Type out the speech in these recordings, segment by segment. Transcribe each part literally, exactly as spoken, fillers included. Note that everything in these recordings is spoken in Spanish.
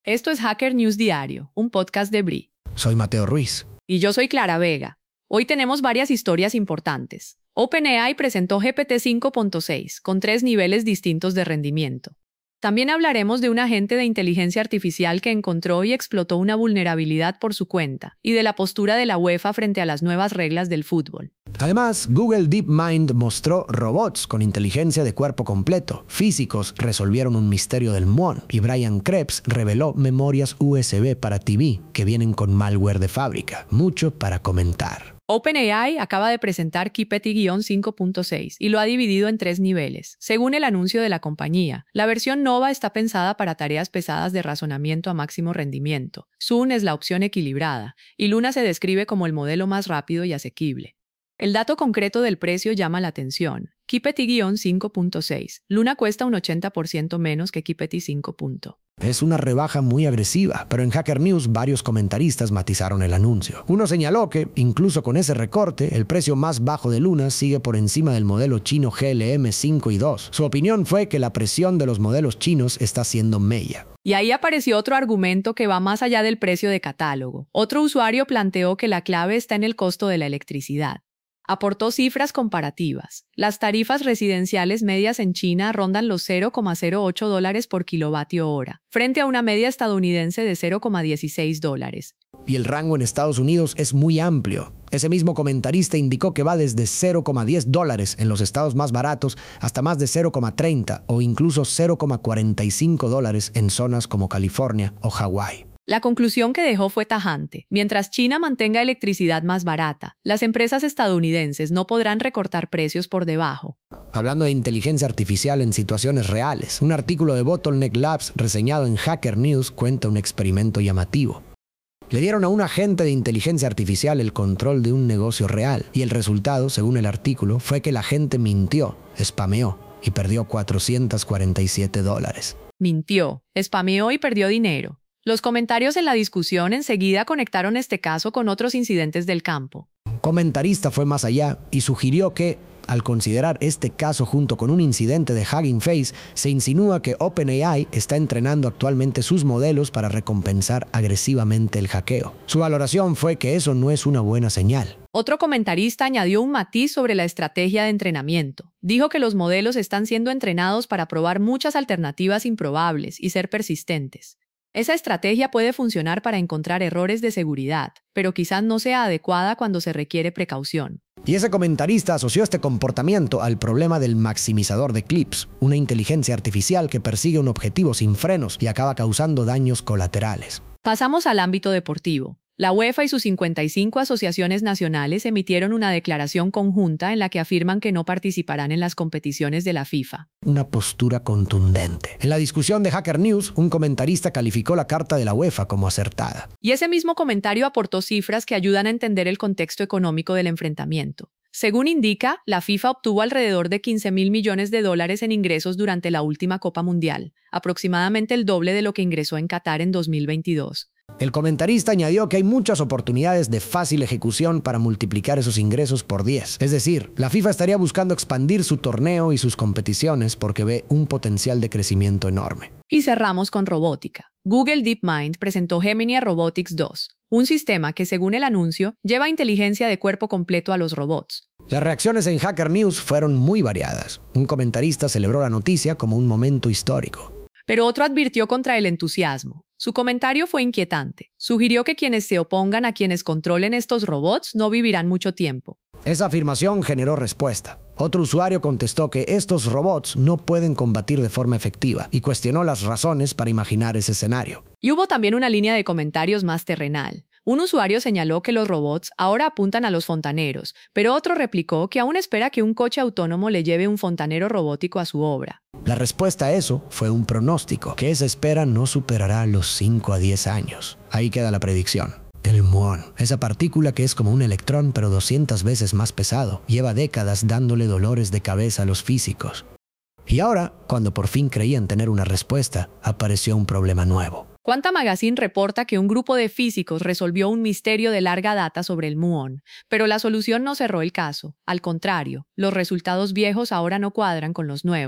Esto es Hacker News Diario, un podcast de Bri. Soy Mateo Ruiz. Y yo soy Clara Vega. Hoy tenemos varias historias importantes. OpenAI presentó G P T cinco punto seis, con tres niveles distintos de rendimiento. También hablaremos de un agente de inteligencia artificial que encontró y explotó una vulnerabilidad por su cuenta, y de la postura de la UEFA frente a las nuevas reglas del fútbol. Además, Google DeepMind mostró robots con inteligencia de cuerpo completo. Físicos resolvieron un misterio del muón. Y Brian Krebs reveló memorias U S B para T V que vienen con malware de fábrica. Mucho para comentar. OpenAI acaba de presentar G P T cinco punto seis y lo ha dividido en tres niveles. Según el anuncio de la compañía, la versión Nova está pensada para tareas pesadas de razonamiento a máximo rendimiento. Zoom es la opción equilibrada, y Luna se describe como el modelo más rápido y asequible. El dato concreto del precio llama la atención. G P T cinco punto seis. Luna cuesta un ochenta por ciento menos que G P T cinco. Es una rebaja muy agresiva, pero en Hacker News varios comentaristas matizaron el anuncio. Uno señaló que, incluso con ese recorte, el precio más bajo de Luna sigue por encima del modelo chino G L M cinco y dos. Su opinión fue que la presión de los modelos chinos está siendo mella. Y ahí apareció otro argumento que va más allá del precio de catálogo. Otro usuario planteó que la clave está en el costo de la electricidad. Aportó cifras comparativas. Las tarifas residenciales medias en China rondan los cero coma cero ocho dólares por kilovatio hora, frente a una media estadounidense de cero coma dieciséis dólares. Y el rango en Estados Unidos es muy amplio. Ese mismo comentarista indicó que va desde cero coma diez dólares en los estados más baratos hasta más de cero coma treinta o incluso cero coma cuarenta y cinco dólares en zonas como California o Hawái. La conclusión que dejó fue tajante. Mientras China mantenga electricidad más barata, las empresas estadounidenses no podrán recortar precios por debajo. Hablando de inteligencia artificial en situaciones reales, un artículo de Bottleneck Labs reseñado en Hacker News cuenta un experimento llamativo. Le dieron a un agente de inteligencia artificial el control de un negocio real, y el resultado, según el artículo, fue que el agente mintió, spameó y perdió cuatrocientos cuarenta y siete dólares. Mintió, spameó y perdió dinero. Los comentarios en la discusión enseguida conectaron este caso con otros incidentes del campo. Un comentarista fue más allá y sugirió que, al considerar este caso junto con un incidente de Hugging Face, se insinúa que OpenAI está entrenando actualmente sus modelos para recompensar agresivamente el hackeo. Su valoración fue que eso no es una buena señal. Otro comentarista añadió un matiz sobre la estrategia de entrenamiento. Dijo que los modelos están siendo entrenados para probar muchas alternativas improbables y ser persistentes. Esa estrategia puede funcionar para encontrar errores de seguridad, pero quizás no sea adecuada cuando se requiere precaución. Y ese comentarista asoció este comportamiento al problema del maximizador de clips, una inteligencia artificial que persigue un objetivo sin frenos y acaba causando daños colaterales. Pasamos al ámbito deportivo. La UEFA y sus cincuenta y cinco asociaciones nacionales emitieron una declaración conjunta en la que afirman que no participarán en las competiciones de la FIFA. Una postura contundente. En la discusión de Hacker News, un comentarista calificó la carta de la UEFA como acertada. Y ese mismo comentario aportó cifras que ayudan a entender el contexto económico del enfrentamiento. Según indica, la FIFA obtuvo alrededor de quince mil millones de dólares en ingresos durante la última Copa Mundial, aproximadamente el doble de lo que ingresó en Qatar en dos mil veintidós. El comentarista añadió que hay muchas oportunidades de fácil ejecución para multiplicar esos ingresos por diez. Es decir, la FIFA estaría buscando expandir su torneo y sus competiciones porque ve un potencial de crecimiento enorme. Y cerramos con robótica. Google DeepMind presentó Gemini Robotics dos, un sistema que, según el anuncio, lleva inteligencia de cuerpo completo a los robots. Las reacciones en Hacker News fueron muy variadas. Un comentarista celebró la noticia como un momento histórico. Pero otro advirtió contra el entusiasmo. Su comentario fue inquietante. Sugirió que quienes se opongan a quienes controlen estos robots no vivirán mucho tiempo. Esa afirmación generó respuesta. Otro usuario contestó que estos robots no pueden combatir de forma efectiva y cuestionó las razones para imaginar ese escenario. Y hubo también una línea de comentarios más terrenal. Un usuario señaló que los robots ahora apuntan a los fontaneros, pero otro replicó que aún espera que un coche autónomo le lleve un fontanero robótico a su obra. La respuesta a eso fue un pronóstico, que esa espera no superará los cinco a diez años. Ahí queda la predicción. El muón, esa partícula que es como un electrón pero doscientas veces más pesado, lleva décadas dándole dolores de cabeza a los físicos. Y ahora, cuando por fin creían tener una respuesta, apareció un problema nuevo. Quanta Magazine reporta que un grupo de físicos resolvió un misterio de larga data sobre el muón, pero la solución no cerró el caso. Al contrario, los resultados viejos ahora no cuadran con los nuevos.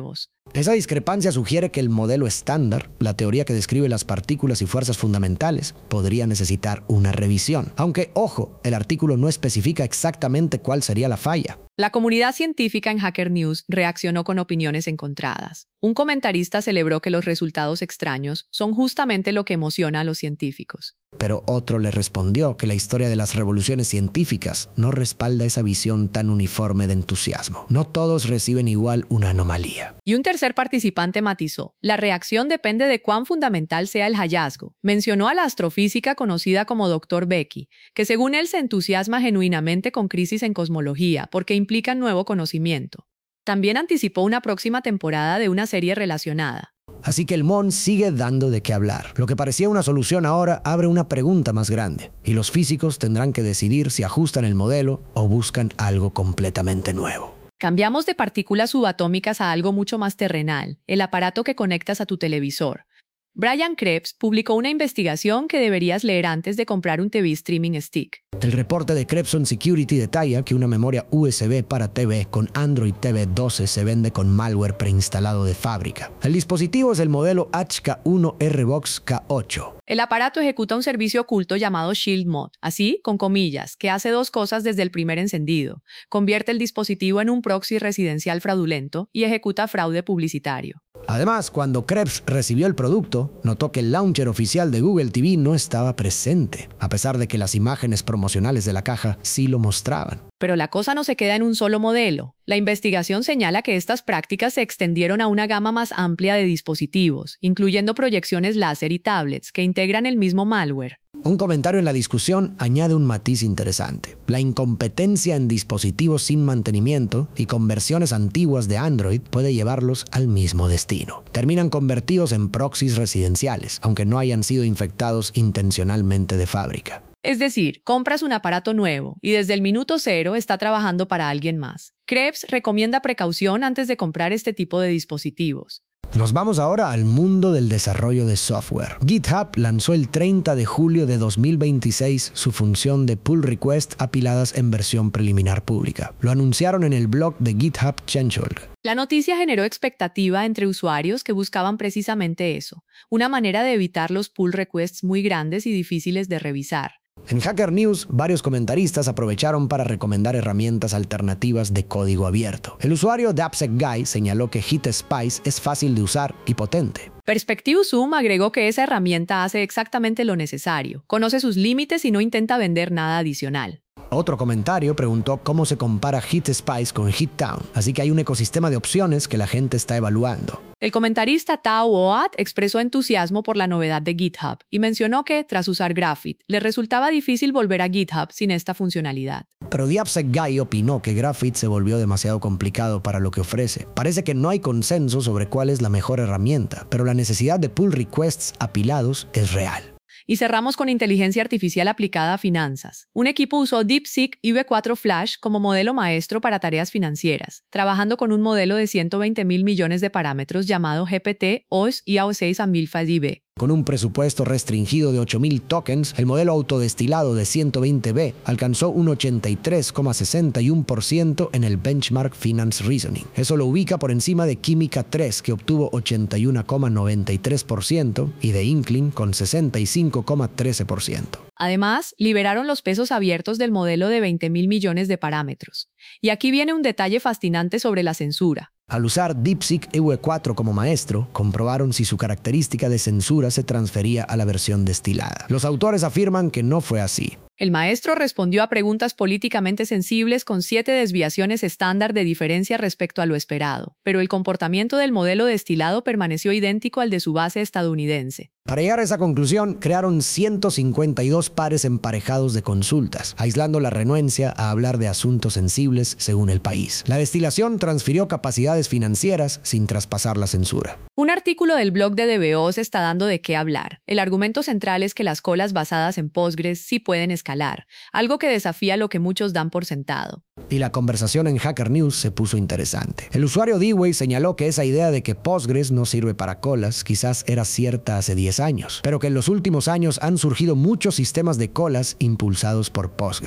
Esa discrepancia sugiere que el modelo estándar, la teoría que describe las partículas y fuerzas fundamentales, podría necesitar una revisión. Aunque, ojo, el artículo no especifica exactamente cuál sería la falla. La comunidad científica en Hacker News reaccionó con opiniones encontradas. Un comentarista celebró que los resultados extraños son justamente lo que emociona a los científicos. Pero otro le respondió que la historia de las revoluciones científicas no respalda esa visión tan uniforme de entusiasmo. No todos reciben igual una anomalía. Y un tercer participante matizó: la reacción depende de cuán fundamental sea el hallazgo. Mencionó a la astrofísica conocida como doctor Becky, que según él se entusiasma genuinamente con crisis en cosmología porque implican nuevo conocimiento. También anticipó una próxima temporada de una serie relacionada. Así que el M O N sigue dando de qué hablar. Lo que parecía una solución ahora abre una pregunta más grande, y los físicos tendrán que decidir si ajustan el modelo o buscan algo completamente nuevo. Cambiamos de partículas subatómicas a algo mucho más terrenal, el aparato que conectas a tu televisor. Brian Krebs publicó una investigación que deberías leer antes de comprar un T V Streaming Stick. El reporte de Krebs on Security detalla que una memoria U S B para T V con Android T V doce se vende con malware preinstalado de fábrica. El dispositivo es el modelo H K uno R Box K ocho. El aparato ejecuta un servicio oculto llamado Shield Mode, así, con comillas, que hace dos cosas desde el primer encendido. Convierte el dispositivo en un proxy residencial fraudulento y ejecuta fraude publicitario. Además, cuando Krebs recibió el producto, notó que el launcher oficial de Google T V no estaba presente, a pesar de que las imágenes promocionales de la caja sí lo mostraban. Pero la cosa no se queda en un solo modelo. La investigación señala que estas prácticas se extendieron a una gama más amplia de dispositivos, incluyendo proyecciones láser y tablets que integran el mismo malware. Un comentario en la discusión añade un matiz interesante. La incompetencia en dispositivos sin mantenimiento y con versiones antiguas de Android puede llevarlos al mismo destino. Terminan convertidos en proxies residenciales, aunque no hayan sido infectados intencionalmente de fábrica. Es decir, compras un aparato nuevo y desde el minuto cero está trabajando para alguien más. Krebs recomienda precaución antes de comprar este tipo de dispositivos. Nos vamos ahora al mundo del desarrollo de software. GitHub lanzó el treinta de julio de dos mil veintiséis su función de pull request apiladas en versión preliminar pública. Lo anunciaron en el blog de GitHub Changelog. La noticia generó expectativa entre usuarios que buscaban precisamente eso, una manera de evitar los pull requests muy grandes y difíciles de revisar. En Hacker News, varios comentaristas aprovecharon para recomendar herramientas alternativas de código abierto. El usuario DapSecGuy señaló que HitSpice es fácil de usar y potente. PerspectiveZoom agregó que esa herramienta hace exactamente lo necesario, conoce sus límites y no intenta vender nada adicional. Otro comentario preguntó cómo se compara HitSpice con HitTown, así que hay un ecosistema de opciones que la gente está evaluando. El comentarista Tao Oat expresó entusiasmo por la novedad de GitHub y mencionó que, tras usar Graphite, le resultaba difícil volver a GitHub sin esta funcionalidad. Pero DapSecGuy opinó que Graphite se volvió demasiado complicado para lo que ofrece. Parece que no hay consenso sobre cuál es la mejor herramienta, pero la necesidad de pull requests apilados es real. Y cerramos con inteligencia artificial aplicada a finanzas. Un equipo usó DeepSeek I V cuatro Flash como modelo maestro para tareas financieras, trabajando con un modelo de ciento veinte mil millones de parámetros llamado G P T O S I A O seis Amilfaz I B. Con un presupuesto restringido de ocho mil tokens, el modelo autodestilado de ciento veinte B alcanzó un ochenta y tres coma sesenta y uno por ciento en el benchmark Finance Reasoning. Eso lo ubica por encima de Química tres, que obtuvo ochenta y uno coma noventa y tres por ciento, y de Inkling con sesenta y cinco coma trece por ciento. Además, liberaron los pesos abiertos del modelo de veinte mil millones de parámetros. Y aquí viene un detalle fascinante sobre la censura. Al usar DeepSeek I V cuatro como maestro, comprobaron si su característica de censura se transfería a la versión destilada. Los autores afirman que no fue así. El maestro respondió a preguntas políticamente sensibles con siete desviaciones estándar de diferencia respecto a lo esperado, pero el comportamiento del modelo destilado permaneció idéntico al de su base estadounidense. Para llegar a esa conclusión, crearon ciento cincuenta y dos pares emparejados de consultas, aislando la renuencia a hablar de asuntos sensibles según el país. La destilación transfirió capacidades financieras sin traspasar la censura. Un artículo del blog de D B O se está dando de qué hablar. El argumento central es que las colas basadas en Postgres sí pueden escalar, algo que desafía lo que muchos dan por sentado. Y la conversación en Hacker News se puso interesante. El usuario D-Way señaló que esa idea de que Postgres no sirve para colas quizás era cierta hace diez años, pero que en los últimos años han surgido muchos sistemas de colas impulsados por Postgres.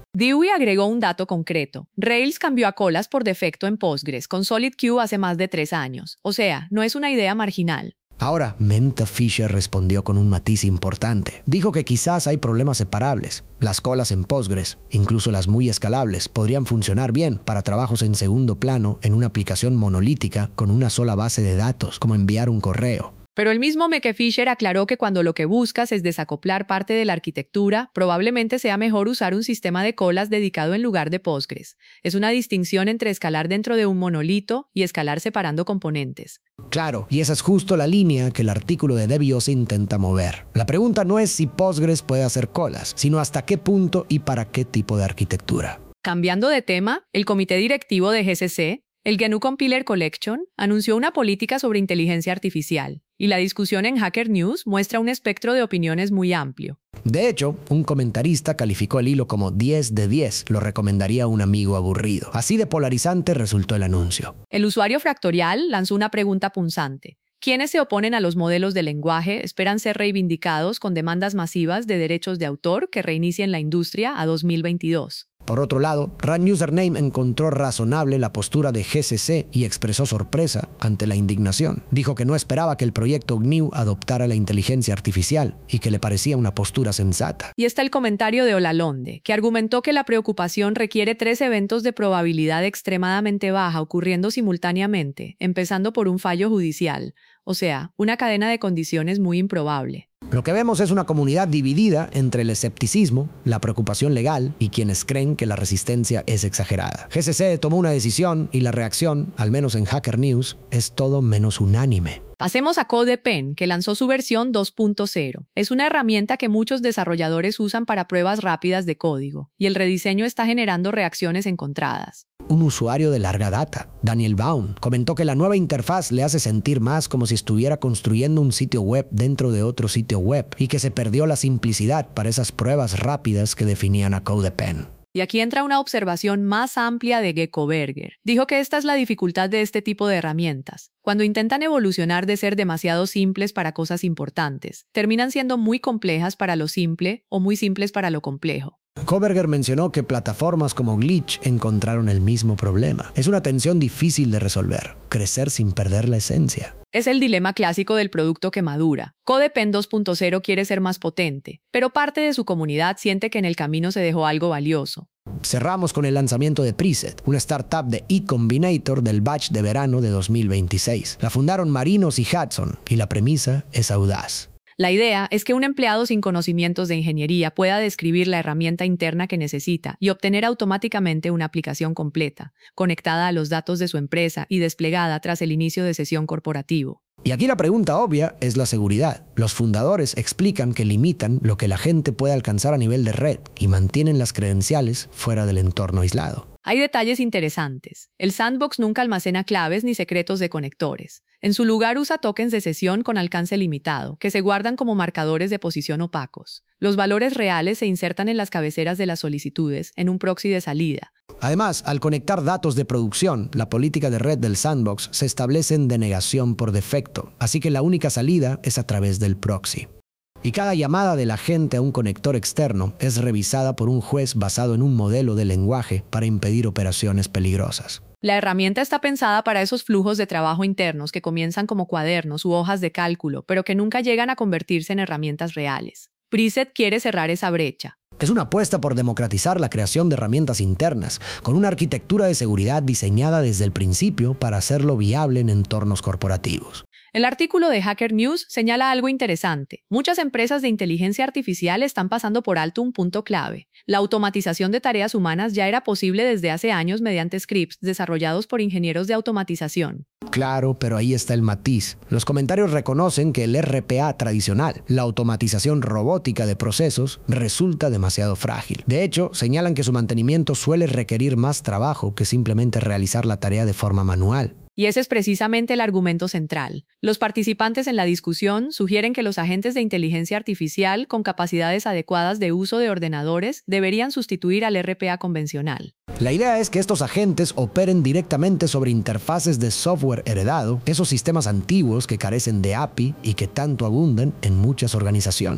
Dewey agregó un dato concreto. Rails cambió a colas por defecto en Postgres con SolidQ hace más de tres años. O sea, no es una idea marginal. Ahora, Menta Fisher respondió con un matiz importante. Dijo que quizás hay problemas separables. Las colas en Postgres, incluso las muy escalables, podrían funcionar bien para trabajos en segundo plano en una aplicación monolítica con una sola base de datos, como enviar un correo. Pero el mismo Meke Fisher aclaró que cuando lo que buscas es desacoplar parte de la arquitectura, probablemente sea mejor usar un sistema de colas dedicado en lugar de Postgres. Es una distinción entre escalar dentro de un monolito y escalar separando componentes. Claro, y esa es justo la línea que el artículo de DevOps intenta mover. La pregunta no es si Postgres puede hacer colas, sino hasta qué punto y para qué tipo de arquitectura. Cambiando de tema, el comité directivo de G C C, el G N U Compiler Collection, anunció una política sobre inteligencia artificial, y la discusión en Hacker News muestra un espectro de opiniones muy amplio. De hecho, un comentarista calificó el hilo como diez de diez, lo recomendaría a un amigo aburrido. Así de polarizante resultó el anuncio. El usuario Fractorial lanzó una pregunta punzante. Quienes se oponen a los modelos de lenguaje esperan ser reivindicados con demandas masivas de derechos de autor que reinicien la industria a dos mil veintidós. Por otro lado, Run Username encontró razonable la postura de G C C y expresó sorpresa ante la indignación. Dijo que no esperaba que el proyecto G N U adoptara la inteligencia artificial y que le parecía una postura sensata. Y está el comentario de Olalonde, que argumentó que la preocupación requiere tres eventos de probabilidad extremadamente baja ocurriendo simultáneamente, empezando por un fallo judicial, o sea, una cadena de condiciones muy improbable. Lo que vemos es una comunidad dividida entre el escepticismo, la preocupación legal y quienes creen que la resistencia es exagerada. G C C tomó una decisión y la reacción, al menos en Hacker News, es todo menos unánime. Pasemos a CodePen, que lanzó su versión dos punto cero. Es una herramienta que muchos desarrolladores usan para pruebas rápidas de código, y el rediseño está generando reacciones encontradas. Un usuario de larga data, Daniel Baum, comentó que la nueva interfaz le hace sentir más como si estuviera construyendo un sitio web dentro de otro sitio web y que se perdió la simplicidad para esas pruebas rápidas que definían a CodePen. Y aquí entra una observación más amplia de Gecko Berger. Dijo que esta es la dificultad de este tipo de herramientas. Cuando intentan evolucionar de ser demasiado simples para cosas importantes, terminan siendo muy complejas para lo simple o muy simples para lo complejo. Koberger mencionó que plataformas como Glitch encontraron el mismo problema. Es una tensión difícil de resolver, crecer sin perder la esencia. Es el dilema clásico del producto que madura. CodePen dos punto cero quiere ser más potente, pero parte de su comunidad siente que en el camino se dejó algo valioso. Cerramos con el lanzamiento de Preset, una startup de eCombinator del batch de verano de dos mil veintiséis. La fundaron Marinos y Hudson, y la premisa es audaz. La idea es que un empleado sin conocimientos de ingeniería pueda describir la herramienta interna que necesita y obtener automáticamente una aplicación completa, conectada a los datos de su empresa y desplegada tras el inicio de sesión corporativo. Y aquí la pregunta obvia es la seguridad. Los fundadores explican que limitan lo que la gente puede alcanzar a nivel de red y mantienen las credenciales fuera del entorno aislado. Hay detalles interesantes. El sandbox nunca almacena claves ni secretos de conectores. En su lugar usa tokens de sesión con alcance limitado, que se guardan como marcadores de posición opacos. Los valores reales se insertan en las cabeceras de las solicitudes, en un proxy de salida. Además, al conectar datos de producción, la política de red del sandbox se establece en denegación por defecto, así que la única salida es a través del proxy. Y cada llamada de la gente a un conector externo es revisada por un juez basado en un modelo de lenguaje para impedir operaciones peligrosas. La herramienta está pensada para esos flujos de trabajo internos que comienzan como cuadernos u hojas de cálculo, pero que nunca llegan a convertirse en herramientas reales. Preset quiere cerrar esa brecha. Es una apuesta por democratizar la creación de herramientas internas, con una arquitectura de seguridad diseñada desde el principio para hacerlo viable en entornos corporativos. El artículo de Hacker News señala algo interesante. Muchas empresas de inteligencia artificial están pasando por alto un punto clave. La automatización de tareas humanas ya era posible desde hace años mediante scripts desarrollados por ingenieros de automatización. Claro, pero ahí está el matiz. Los comentarios reconocen que el R P A tradicional, la automatización robótica de procesos, resulta demasiado frágil. De hecho, señalan que su mantenimiento suele requerir más trabajo que simplemente realizar la tarea de forma manual. Y ese es precisamente el argumento central. Los participantes en la discusión sugieren que los agentes de inteligencia artificial con capacidades adecuadas de uso de ordenadores deberían sustituir al R P A convencional. La idea es que estos agentes operen directamente sobre interfaces de software heredado, esos sistemas antiguos que carecen de A P I y que tanto abundan en muchas organizaciones.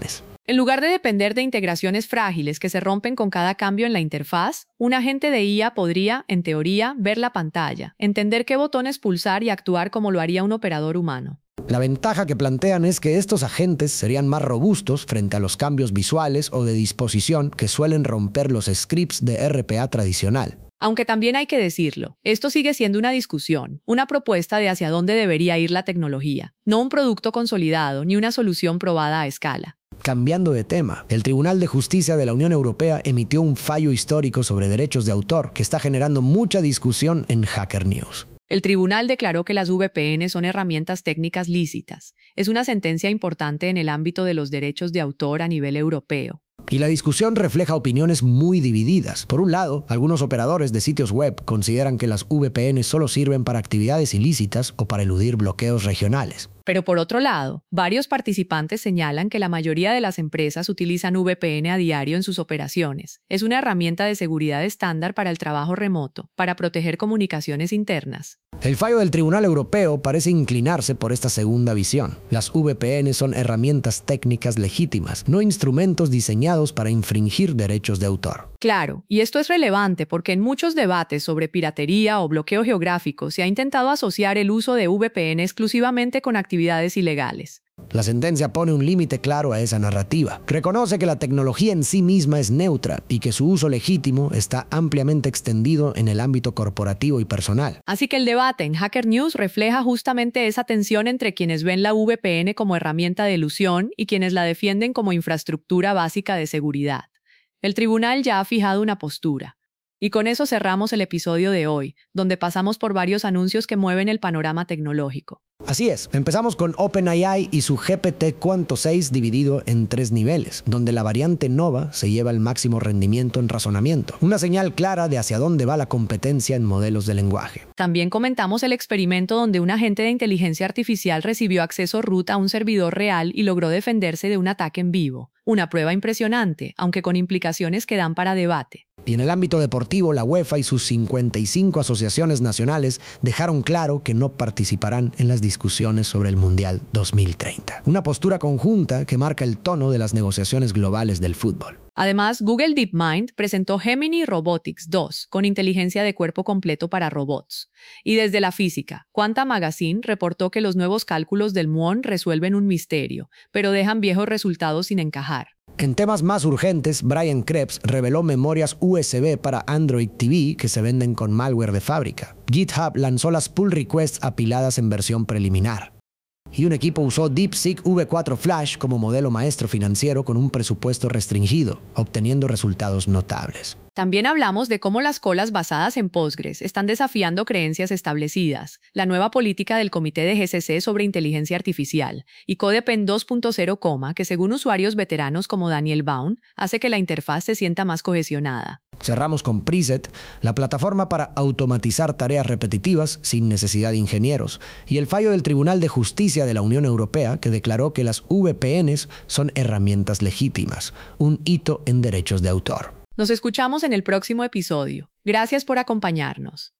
En lugar de depender de integraciones frágiles que se rompen con cada cambio en la interfaz, un agente de I A podría, en teoría, ver la pantalla, entender qué botones pulsar y actuar como lo haría un operador humano. La ventaja que plantean es que estos agentes serían más robustos frente a los cambios visuales o de disposición que suelen romper los scripts de R P A tradicional. Aunque también hay que decirlo, esto sigue siendo una discusión, una propuesta de hacia dónde debería ir la tecnología, no un producto consolidado ni una solución probada a escala. Cambiando de tema, el Tribunal de Justicia de la Unión Europea emitió un fallo histórico sobre derechos de autor que está generando mucha discusión en Hacker News. El tribunal declaró que las V P N son herramientas técnicas lícitas. Es una sentencia importante en el ámbito de los derechos de autor a nivel europeo. Y la discusión refleja opiniones muy divididas. Por un lado, algunos operadores de sitios web consideran que las V P N solo sirven para actividades ilícitas o para eludir bloqueos regionales. Pero por otro lado, varios participantes señalan que la mayoría de las empresas utilizan V P N a diario en sus operaciones. Es una herramienta de seguridad estándar para el trabajo remoto, para proteger comunicaciones internas. El fallo del Tribunal Europeo parece inclinarse por esta segunda visión. Las V P N son herramientas técnicas legítimas, no instrumentos diseñados para infringir derechos de autor. Claro, y esto es relevante porque en muchos debates sobre piratería o bloqueo geográfico se ha intentado asociar el uso de V P N exclusivamente con actividades ilegales. La sentencia pone un límite claro a esa narrativa. Reconoce que la tecnología en sí misma es neutra y que su uso legítimo está ampliamente extendido en el ámbito corporativo y personal. Así que el debate en Hacker News refleja justamente esa tensión entre quienes ven la V P N como herramienta de elusión y quienes la defienden como infraestructura básica de seguridad. El tribunal ya ha fijado una postura. Y con eso cerramos el episodio de hoy, donde pasamos por varios anuncios que mueven el panorama tecnológico. Así es, empezamos con OpenAI y su G P T Quanto seis dividido en tres niveles, donde la variante Nova se lleva el máximo rendimiento en razonamiento, una señal clara de hacia dónde va la competencia en modelos de lenguaje. También comentamos el experimento donde un agente de inteligencia artificial recibió acceso root a un servidor real y logró defenderse de un ataque en vivo. Una prueba impresionante, aunque con implicaciones que dan para debate. Y en el ámbito deportivo, la UEFA y sus cincuenta y cinco asociaciones nacionales dejaron claro que no participarán en las discusiones sobre el Mundial dos mil treinta. Una postura conjunta que marca el tono de las negociaciones globales del fútbol. Además, Google DeepMind presentó Gemini Robotics dos con inteligencia de cuerpo completo para robots. Y desde la física, Quanta Magazine reportó que los nuevos cálculos del muón resuelven un misterio, pero dejan viejos resultados sin encajar. En temas más urgentes, Brian Krebs reveló memorias U S B para Android T V que se venden con malware de fábrica. GitHub lanzó las pull requests apiladas en versión preliminar. Y un equipo usó DeepSeek V cuatro Flash como modelo maestro financiero con un presupuesto restringido, obteniendo resultados notables. También hablamos de cómo las colas basadas en Postgres están desafiando creencias establecidas, la nueva política del Comité de G C C sobre inteligencia artificial y CodePen dos punto cero, que según usuarios veteranos como Daniel Baum, hace que la interfaz se sienta más cohesionada. Cerramos con Preset, la plataforma para automatizar tareas repetitivas sin necesidad de ingenieros, y el fallo del Tribunal de Justicia de la Unión Europea que declaró que las V P Ns son herramientas legítimas, un hito en derechos de autor. Nos escuchamos en el próximo episodio. Gracias por acompañarnos.